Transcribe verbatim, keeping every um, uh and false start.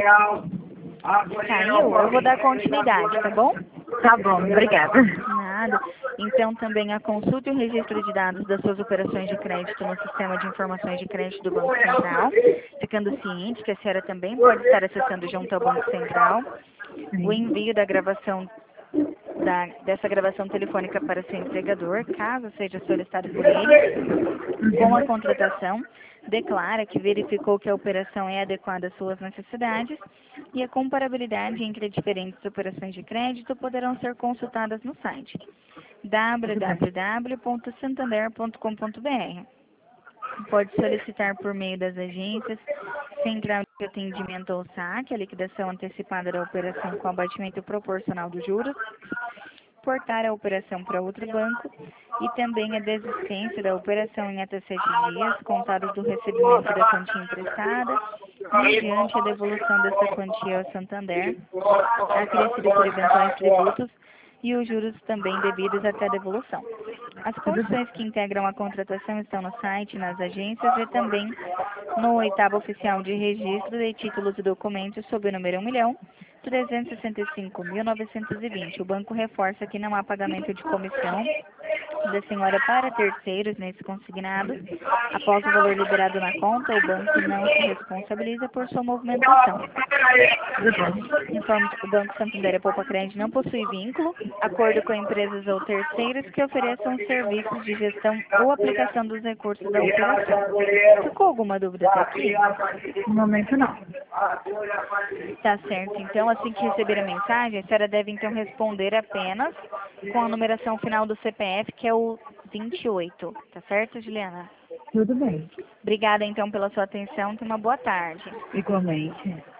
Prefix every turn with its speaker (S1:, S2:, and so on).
S1: Caiu? Eu vou dar continuidade, tá bom?
S2: Tá bom, obrigada.
S1: Nada. Então, também a consulta e o registro de dados das suas operações de crédito no Sistema de Informações de Crédito do Banco Central, ficando ciente que a senhora também pode estar acessando junto ao Banco Central o envio da gravação da, dessa gravação telefônica para seu empregador, caso seja solicitado por ele, com a contratação, declara que verificou que a operação é adequada às suas necessidades e a comparabilidade entre diferentes operações de crédito poderão ser consultadas no site w w w ponto santander ponto com ponto b r. Pode solicitar por meio das agências Central de Atendimento ao saque, a liquidação antecipada da operação com abatimento proporcional dos juros, portar a operação para outro banco e também a desistência da operação em até sete dias, contados do recebimento da quantia emprestada, mediante a devolução dessa quantia ao Santander, acrescido por eventuais tributos e os juros também devidos até a devolução. As condições que integram a contratação estão no site, nas agências e também no oitavo oficial de registro de títulos e documentos sob o número um milhão trezentos e sessenta e cinco mil novecentos e vinte. O banco reforça que não há pagamento de comissão da senhora para terceiros nesse consignado. Após o valor liberado na conta, o banco não se responsabiliza por sua movimentação. Informa que o Banco Santander Poupa Crédito não possui vínculo, acordo com empresas ou terceiros que ofereçam serviços de gestão ou aplicação dos recursos da operação. Ficou alguma dúvida até aqui?
S2: No momento não.
S1: Tá certo. Então, assim que receber a mensagem, a senhora deve então responder apenas com a numeração final do C P F, que é o vinte e oito. Tá certo, Juliana?
S2: Tudo bem.
S1: Obrigada então pela sua atenção. Tenha uma boa tarde.
S2: Igualmente.